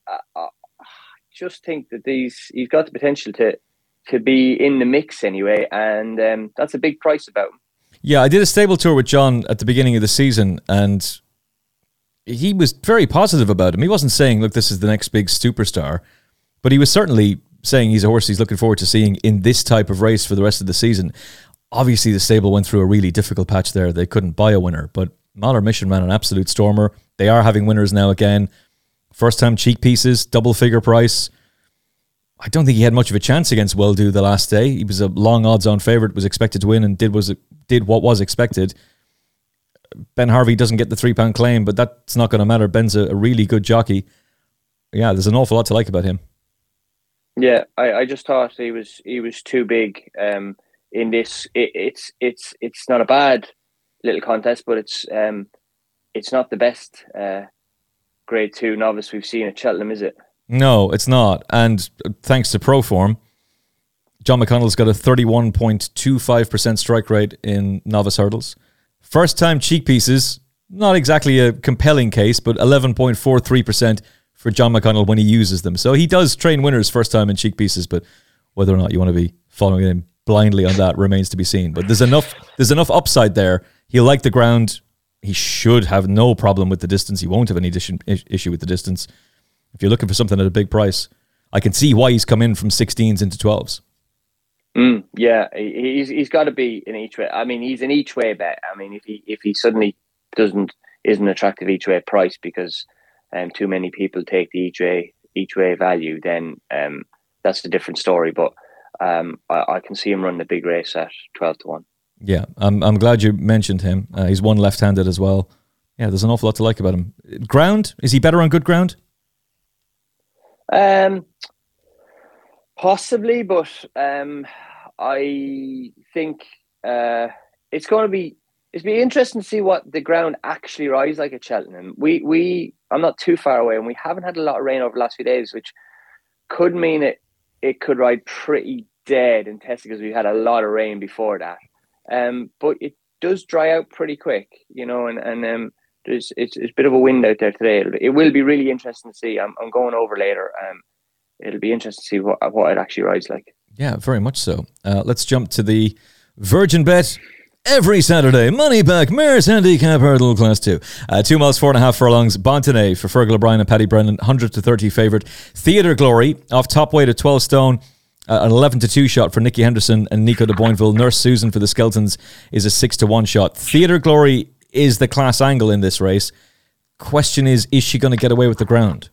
I, I just think that these he's got the potential to to be in the mix anyway, and um, that's a big price about him. Yeah, I did a stable tour with John at the beginning of the season, and he was very positive about him. He wasn't saying, look, this is the next big superstar, but he was certainly saying he's a horse he's looking forward to seeing in this type of race for the rest of the season. Obviously, the stable went through a really difficult patch there. They couldn't buy a winner, but Mahler Mission ran an absolute stormer. They are having winners now again. First time cheek pieces, double figure price. I don't think he had much of a chance against Well Do the last day. He was a long odds on favourite, was expected to win, and did was did what was expected. Ben Harvey doesn't get the three pound claim, but that's not going to matter. Ben's a, a really good jockey. Yeah, there's an awful lot to like about him. Yeah, I, I just thought he was he was too big um, in this. It, it's it's it's not a bad little contest, but it's um, it's not the best uh, Grade Two novice we've seen at Cheltenham, is it? No, it's not. And thanks to Proform, John McConnell's got a thirty-one point two five percent strike rate in novice hurdles. First time cheek pieces, not exactly a compelling case, but eleven point four three percent for John McConnell when he uses them. So he does train winners first time in cheek pieces, but whether or not you want to be following him blindly on that remains to be seen. But there's enough there's enough upside there. He'll like the ground. He should have no problem with the distance. He won't have any issue with the distance. If you're looking for something at a big price, I can see why he's come in from sixteens into twelves. Mm, yeah, he's he's got to be an each way. I mean, he's an each way bet. I mean, if he if he suddenly doesn't isn't an attractive each way price because um, too many people take the each way each way value, then um, that's a different story. But um, I, I can see him run the big race at twelve to one. Yeah, I'm I'm glad you mentioned him. Uh, he's one left-handed as well. Yeah, there's an awful lot to like about him. Ground, is he better on good ground? Um, possibly, but um, I think uh, it's going to be it's be interesting to see what the ground actually rides like at Cheltenham. We we I'm not too far away, and we haven't had a lot of rain over the last few days, which could mean it it could ride pretty dead in Tesco because we had a lot of rain before that. Um, but it does dry out pretty quick, you know, and and um. There's, it's, it's a bit of a wind out there today. It'll, it will be really interesting to see. I'm, I'm going over later. Um, it'll be interesting to see what what it actually rides like. Yeah, very much so. Uh, let's jump to the Virgin Bet every Saturday. Money back, Mares Handicap Hurdle Class two. Uh, two miles, four and a half furlongs. Bontenay for Fergal O'Brien and Paddy Brennan. one hundred to thirty favourite. Theatre Glory off top weight at twelve stone. Uh, an eleven to two shot for Nicky Henderson and Nico de Boinville. Nurse Susan for the Skeltons is a six to one shot. Theatre Glory is the class angle in this race. Question is, is she going to get away with the ground?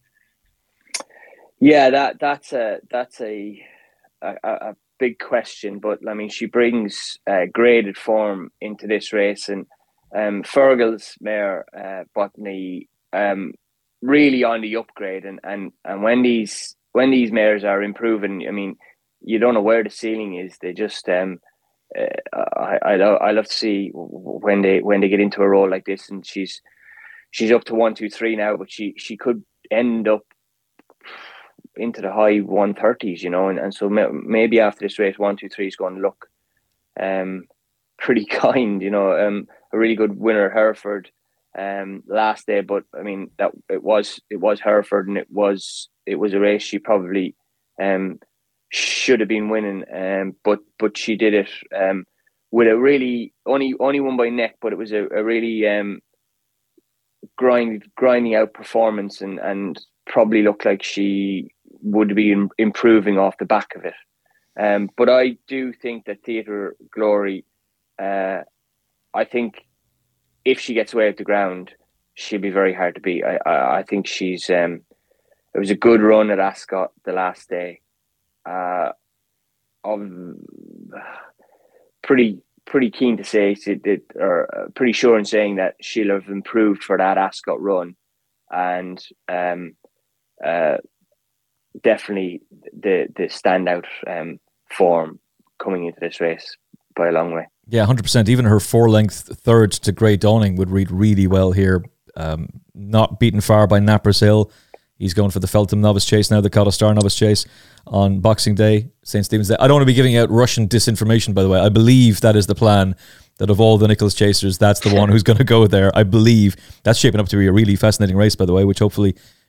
Yeah, that that's a that's a a, a big question. But I mean, she brings uh, graded form into this race, and um, Fergal's mare uh, Botany um, really on the upgrade. And, and and when these when these mares are improving, I mean, you don't know where the ceiling is. They just um, Uh, I I love, I love to see when they when they get into a role like this, and she's she's up to one two three now, but she, she could end up into the high one thirties, you know, and, and so maybe after this race one two three is going to look um pretty kind, you know. Um, a really good winner, Hereford, um last day, but I mean that it was it was Hereford, and it was it was a race she probably um. should have been winning, um, but but she did it um, with a really only only won by neck, but it was a, a really um, grind grinding out performance, and, and probably looked like she would be in, improving off the back of it. Um, but I do think that Theatre Glory, uh, I think if she gets away with the ground, she'll be very hard to beat. I I, I think she's um, it was a good run at Ascot the last day. Uh, I'm pretty pretty keen to say, or pretty sure in saying that she'll have improved for that Ascot run, and um, uh, definitely the the standout um, form coming into this race by a long way. Yeah, one hundred percent. Even her four length third to Grey Dawning would read really well here. Um, not beaten far by Nappers Hill. He's going for the Feltham Novice Chase now, the Cotto Star Novice Chase on Boxing Day, Saint Stephen's Day. I don't want to be giving out Russian disinformation, by the way. I believe that is the plan, that of all the Nicholas Chasers, that's the one who's going to go there. I believe that's shaping up to be a really fascinating race, by the way, which hopefully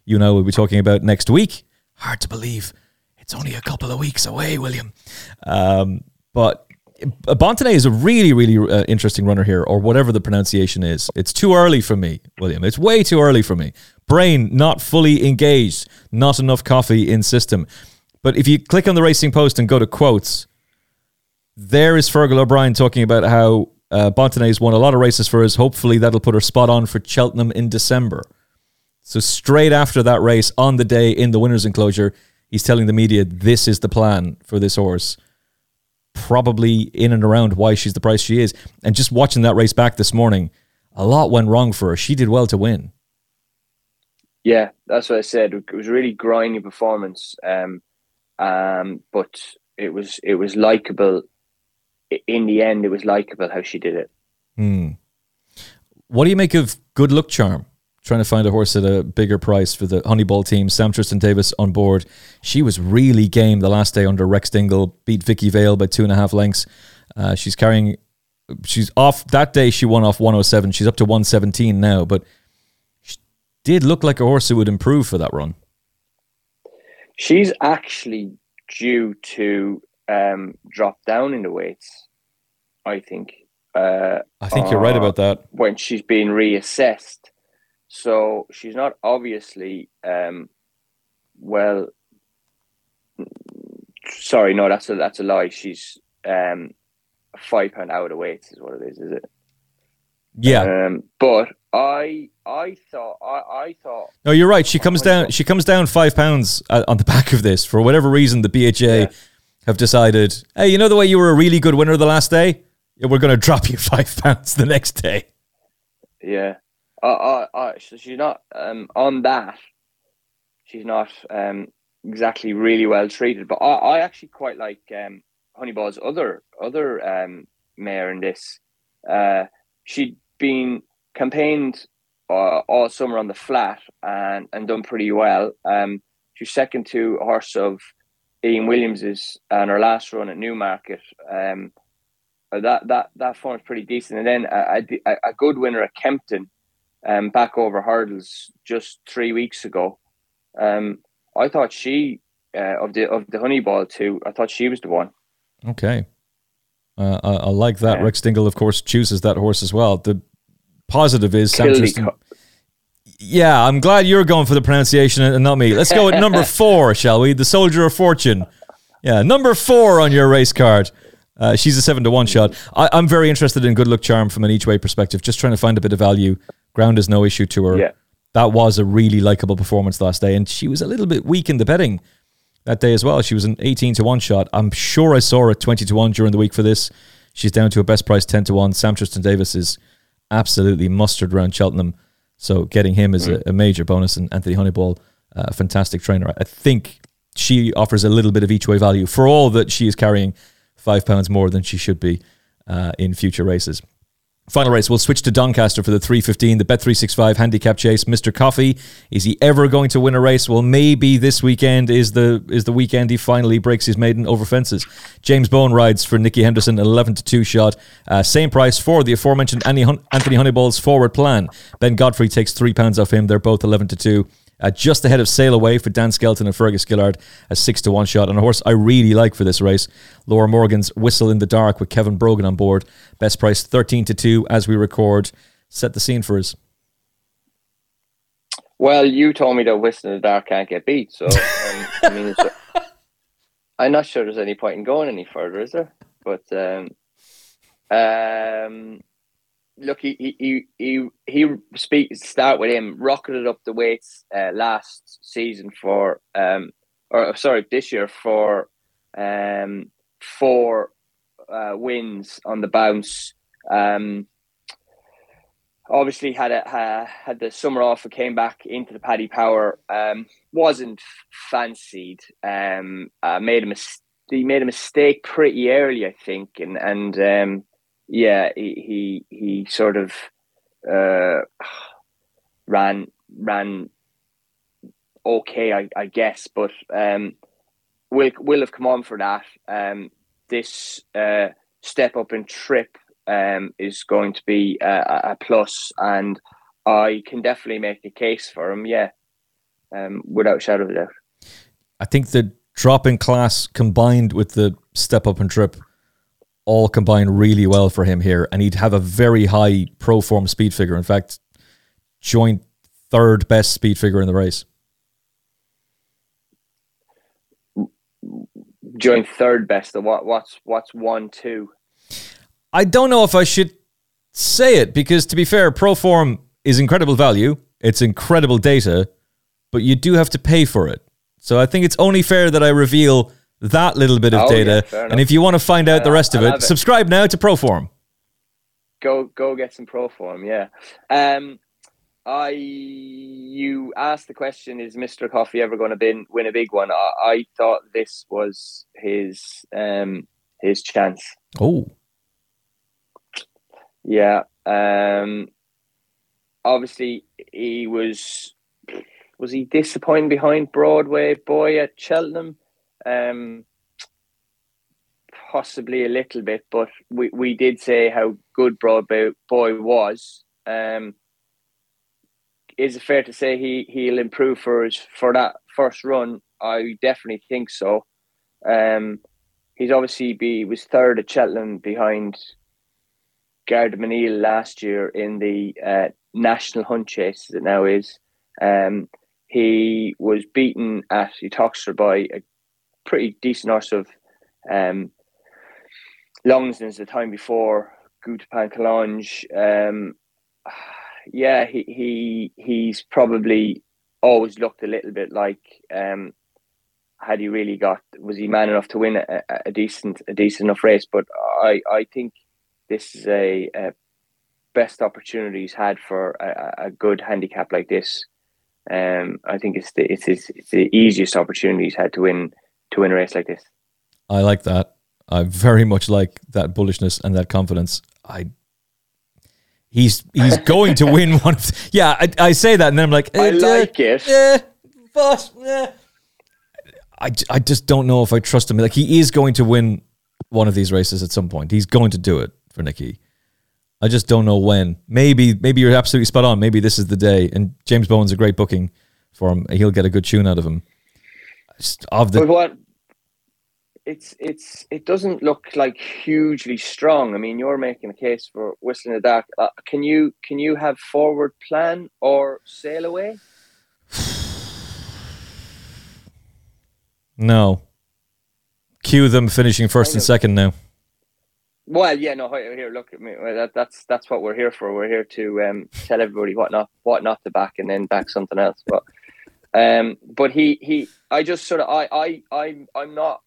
you know we'll be talking about next week. Hard to believe. It's only a couple of weeks away, William. Um, but Bontenay is a really, really uh, interesting runner here, or whatever the pronunciation is. It's too early for me, William. It's way too early for me. Brain not fully engaged. Not enough coffee in system. But if you click on the Racing Post and go to quotes, there is Fergal O'Brien talking about how uh, Bontenay's won a lot of races for us. Hopefully that'll put her spot on for Cheltenham in December. So straight after that race, on the day in the winner's enclosure, he's telling the media this is the plan for this horse. Probably in and around why she's the price she is. And just watching that race back this morning, a lot went wrong for her. She did well to win. Yeah, that's what I said. It was a really grinding performance, um, um, but it was it was likable. In the end, it was likable how she did it. Hmm. What do you make of Good Luck Charm? Trying to find a horse at a bigger price for the Honeyball team. Sam Tristan-Davis on board. She was really game the last day under Rex Dingle. Beat Vicky Vale by two and a half lengths. Uh, she's carrying... She's off... That day she won off one oh seven. She's up to one seventeen now, but she did look like a horse who would improve for that run. She's actually due to um, drop down in the weights, I think. Uh, I think you're right about that. When she's being reassessed. So she's not obviously, um, well, sorry, no, that's a, that's a lie. She's um, five pound out of weight is what it is, is it? Yeah. Um, but I I thought, I, I thought. No, you're right. She comes down, she comes down five pounds on the back of this. For whatever reason, the B H A yeah. have decided, hey, you know the way you were a really good winner the last day? Yeah, we're going to drop you five pounds the next day. Yeah. Uh, uh, uh, so she's not um, on that. She's not um, exactly really well treated, but I, I actually quite like um, Honeyball's other other um, mare in this. Uh, she'd been campaigned uh, all summer on the flat and, and done pretty well. Um, she was second to a horse of Ian Williams's on her last run at Newmarket. Um, that that that form's pretty decent, and then a, a, a good winner at Kempton. Um, back over hurdles just three weeks ago. Um, I thought she uh, of the of the Honeyball too. I thought she was the one. Okay, uh, I, I like that. Yeah. Rex Dingle, of course, chooses that horse as well. The positive is Sam Tristan. Yeah, I'm glad you're going for the pronunciation and not me. Let's go at number four, shall we? The Soldier of Fortune. Yeah, number four on your race card. Uh, she's a seven to one shot. I, I'm very interested in Good Luck Charm from an each way perspective. Just trying to find a bit of value. Ground is no issue to her. Yeah. That was a really likable performance last day, and she was a little bit weak in the betting that day as well. She was an eighteen to one shot. I'm sure I saw her at twenty to one during the week for this. She's down to a best price ten to one. Sam Tristan-Davis is absolutely mustard around Cheltenham, so getting him is mm. a, a major bonus. And Anthony Honeyball, uh, a fantastic trainer. I think she offers a little bit of each way value for all that she is carrying five pounds more than she should be uh, in future races. Final race, we'll switch to Doncaster for the three fifteen, the Bet three sixty-five handicap chase. Mister Coffee, is he ever going to win a race? Well, maybe this weekend is the is the weekend he finally breaks his maiden over fences. James Bowen rides for Nicky Henderson, eleven to two shot. Uh, same price for the aforementioned Anthony Honeyball's Forward Plan. Ben Godfrey takes three pounds off him. They're both eleven to two. Uh, just ahead of Sail Away for Dan Skelton and Fergus Gillard, a six to one shot. And a horse I really like for this race, Laura Morgan's Whistle in the Dark with Kevin Brogan on board. Best price thirteen to two as we record. Set the scene for us. Well, you told me that Whistle in the Dark can't get beat, so um, I mean, it's, I'm not sure there's any point in going any further, is there? But um, um, look, he he he he speak start with him rocketed up the weights uh, last season for um or sorry this year for um four uh, wins on the bounce. Um, obviously had a uh, had the summer off and came back into the Paddy Power. Um, wasn't fancied. Um, uh, made a mis- he made a mistake pretty early, I think, and and um. Yeah, he, he he sort of uh, ran ran okay, I, I guess, but um, will will have come on for that. Um, this uh, step up in trip um, is going to be a, a plus, and I can definitely make a case for him. Yeah. um, without a shadow of a doubt. I think the drop in class combined with the step up and trip all combine really well for him here, and he'd have a very high pro form speed figure. In fact, joint third best speed figure in the race. Joint third best. What? What's what's one two? I don't know if I should say it, because to be fair, pro form is incredible value. It's incredible data, but you do have to pay for it. So I think it's only fair that I reveal that little bit of oh, data. Yeah, and if you want to find out uh, the rest of it, it, subscribe now to Proform. Go go get some Proform, yeah. Um, I you asked the question: is Mister Coffee ever going to win win a big one? I, I thought this was his um his chance. Oh, yeah. Um, obviously he was. Was he disappointing behind Broadway Boy at Cheltenham? Um, possibly a little bit, but we, we did say how good Broadway Boy was. Um, is it fair to say he, he'll improve for his, for that first run? I definitely think so. Um, he's obviously be was third at Cheltenham behind Garda Manil last year in the uh, National Hunt Chase, as it now is. Um, He was beaten at Uttoxeter by a pretty decent horse of um, Longsdon's the time before, Gutapan Kalange. Um, yeah, he, he he's probably always looked a little bit like um, had he really got was he man enough to win a, a decent a decent enough race? But I, I think this is a, a best opportunity he's had for a, a good handicap like this. Um, I think it's the it's, it's it's the easiest opportunity he's had to win to win a race like this. I like that. I very much like that bullishness and that confidence. I he's he's going to win one of the, yeah. I, I say that and then I'm like eh, I like uh, it, eh, but eh. I I just don't know if I trust him. Like, he is going to win one of these races at some point. He's going to do it for Nicky. I just don't know when. Maybe maybe you're absolutely spot on. Maybe this is the day. And James Bowen's a great booking for him. He'll get a good tune out of him. Just of the but what it's it's it doesn't look like hugely strong. I mean, you're making a case for Whistling in the Dark. Uh, can you can you have Forward Plan or Sail Away? No. Cue them finishing first and second now. Well, yeah, no. Here, look at me. That, that's that's what we're here for. We're here to um, tell everybody what not what not to back, and then back something else. But, um, but he he. I just sort of I I I I'm not.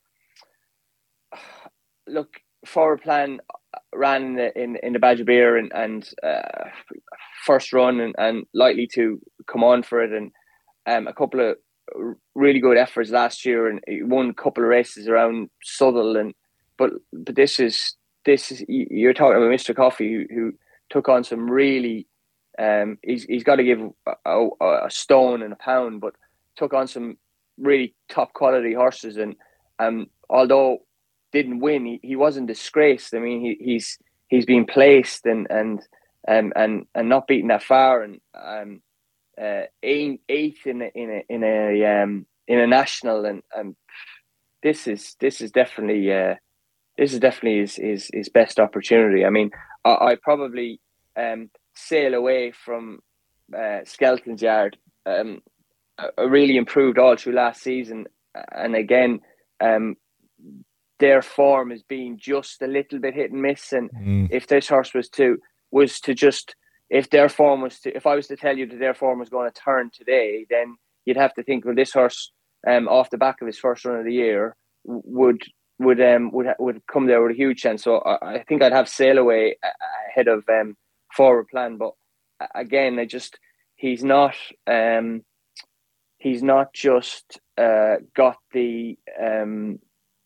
Look, Forward Plan ran in the in, in the Badger Beer and and uh, first run and, and likely to come on for it, and um, a couple of really good efforts last year, and he won a couple of races around Southwell and. But but this is this is you're talking about Mister Coffee who, who took on some really um he's he's got to give a, a, a stone and a pound, but took on some really top quality horses, and um although didn't win, he, he wasn't disgraced. I mean he, he's he's been placed and and um and and not beaten that far, and um uh eighth in a, in a in a um in a national, and um this is this is definitely uh. This is definitely his, his, his best opportunity. I mean, I, I probably um, sail away from uh, Skelton's Yard. Um, uh, really improved all through last season. And again, um, their form is being just a little bit hit and miss. And mm. if this horse was to, was to just, if their form was to, if I was to tell you that their form was going to turn today, then you'd have to think, well, this horse um, off the back of his first run of the year would, would um would would come there with a huge chance. So I, I think I'd have Sail Away ahead of um Forward Plan. But again, I just he's not um he's not just uh got the um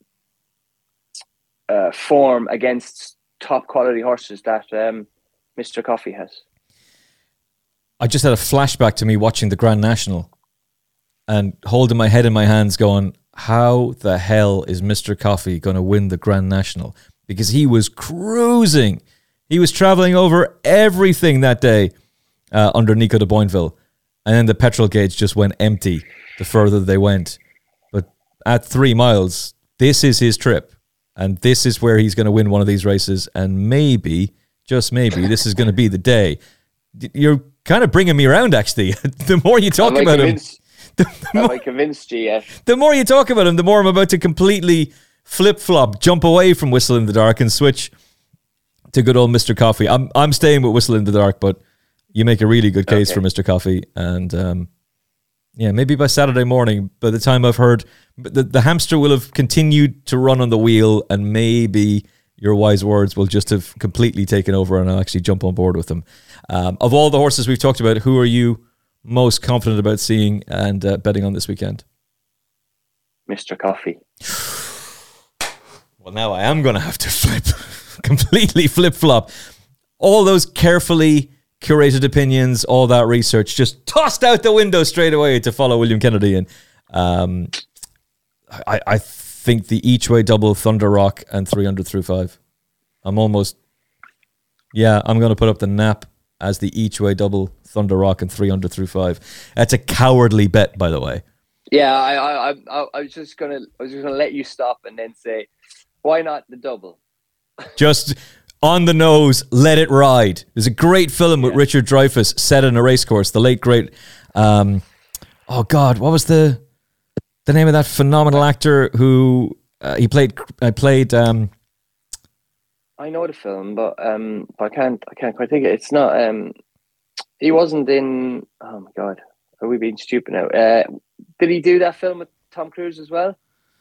uh form against top quality horses that um Mister Coffee has. I just had a flashback to me watching the Grand National and holding my head in my hands going, how the hell is Mister Coffee going to win the Grand National? Because he was cruising. He was traveling over everything that day uh, under Nico de Boinville. and then the petrol gauge just went empty the further they went. But at three miles, this is his trip, and this is where he's going to win one of these races, and maybe, just maybe, this is going to be the day. You're kind of bringing me around, actually. The more you talk about him, the, the Have more, I convinced you yet? The more you talk about him, the more I'm about to completely flip-flop, jump away from Whistle in the Dark and switch to good old Mister Coffee. I'm I'm staying with Whistle in the Dark, but you make a really good case okay. for Mister Coffee, and um, yeah, maybe by Saturday morning, by the time I've heard, the, the hamster will have continued to run on the wheel, and maybe your wise words will just have completely taken over, and I'll actually jump on board with them. Um, of all the horses we've talked about, who are you most confident about seeing and uh, betting on this weekend? Mister Coffee. Well, now I am going to have to flip, completely flip-flop. All those carefully curated opinions, all that research, just tossed out the window straight away to follow William Kennedy. And um, I, I think the each-way double Thunder Rock and three hundred through five. I'm almost, yeah, I'm going to put up the nap as the each-way double Thunder Rock and three hundred through five. That's a cowardly bet, by the way. Yeah, I, I, I, I was just gonna, I was just gonna let you stop and then say, why not the double? Just on the nose, let it ride. There's a great film with yeah. Richard Dreyfuss set in a racecourse. The late great, um, oh God, what was the the name of that phenomenal actor who uh, he played? I played. Um, I know the film, but um, but I can't, I can't quite think of it. It's not. Um, he wasn't in. Oh my God, are we being stupid now? Uh, did he do that film with Tom Cruise as well?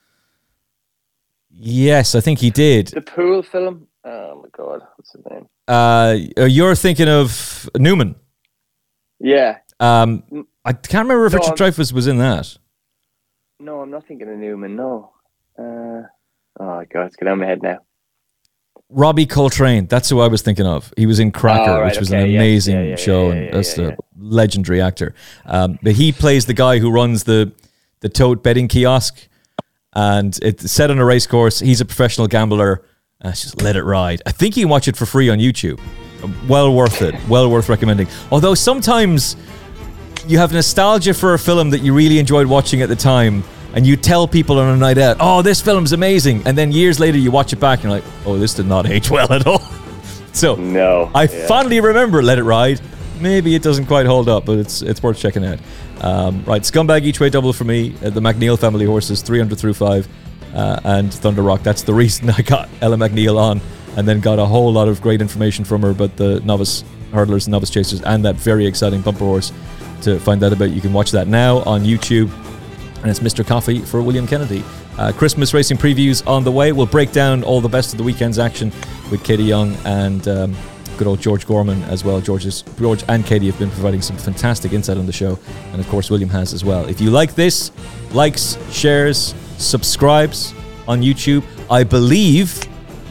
Yes, I think he did. The pool film. Oh my God, what's his name? Uh, you're thinking of Newman. Yeah. Um, I can't remember if no, Richard I'm, Dreyfuss was in that. No, I'm not thinking of Newman. No. Uh, oh God, it's getting out of my head now. Robbie Coltrane. That's who I was thinking of. He was in Cracker, oh, right, which was okay, an yeah, amazing yeah, yeah, show, yeah, yeah, and that's yeah, a yeah. legendary actor. Um, but he plays the guy who runs the the tote betting kiosk. And it's set on a race course. He's a professional gambler. Uh, just let it ride. I think you can watch it for free on YouTube. Well worth it. Well worth recommending. Although sometimes you have nostalgia for a film that you really enjoyed watching at the time, and you tell people on a night out, oh, this film's amazing. And then years later you watch it back and you're like, oh, this did not age well at all. So no, I yeah. fondly remember Let It Ride. Maybe it doesn't quite hold up, but it's it's worth checking out. Um, right, Scumbag each way double for me. Uh, the McNeil family horses, three hundred through five, uh, and Thunder Rock. That's the reason I got Ella McNeil on, and then got a whole lot of great information from her about the novice hurdlers, novice chasers, and that very exciting bumper horse to find out about. You can watch that now on YouTube, and it's Mister Coffee for William Kennedy. Uh, Christmas racing previews on the way. We'll break down all the best of the weekend's action with Katie Young and um, good old George Gorman as well. George's, George and Katie have been providing some fantastic insight on the show, and of course William has as well. If you like this, likes, shares, subscribes on YouTube. I believe,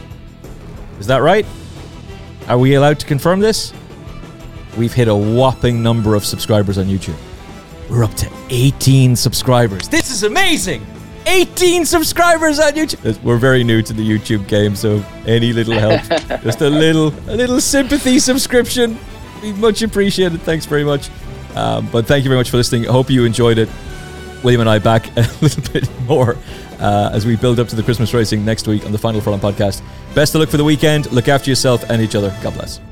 is that right? Are we allowed to confirm this? We've hit a whopping number of subscribers on YouTube. We're up to eighteen subscribers. This is amazing! eighteen subscribers on YouTube. We're very new to the YouTube game, so any little help, just a little, a little sympathy subscription, be much appreciated. Thanks very much. Um, but thank you very much for listening. I hope you enjoyed it. William and I back a little bit more uh, as we build up to the Christmas racing next week on the Final Furlong podcast. Best of luck for the weekend. Look after yourself and each other. God bless.